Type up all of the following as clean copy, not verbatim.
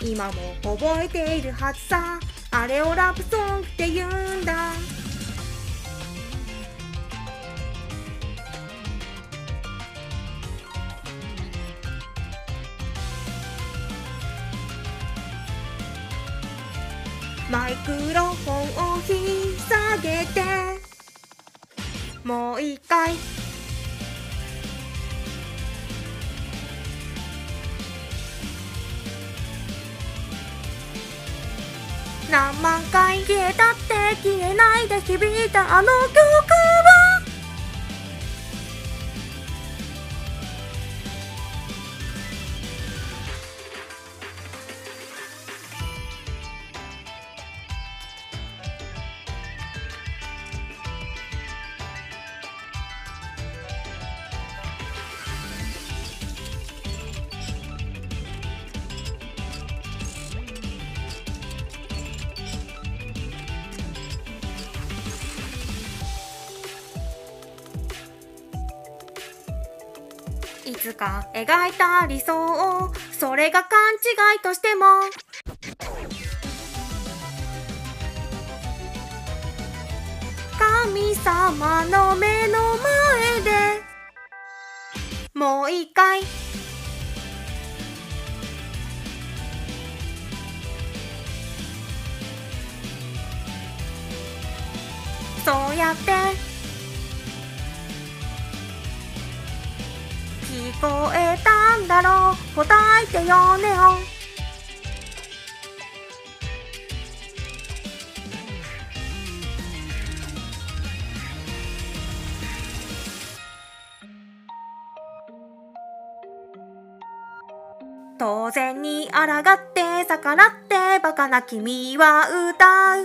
今も覚えているはずさ。あれをラブソングって言うんだ。マイクロフォンを引き下げてもう一回何万回消えたって消えないで響いたあの曲はいつか描いた理想をそれが勘違いとしても神様の目の前でもう一回そうやって聞こえたんだろう答えてよネオン当然に抗って逆らってバカな君は歌う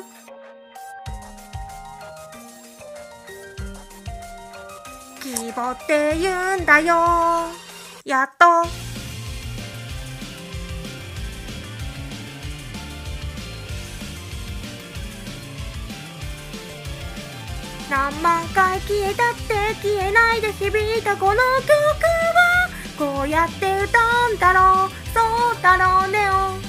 希望って言うんだよやっと何万回消えたって消えないで響いたこの曲はこうやって歌うんだろうそうだろうネオン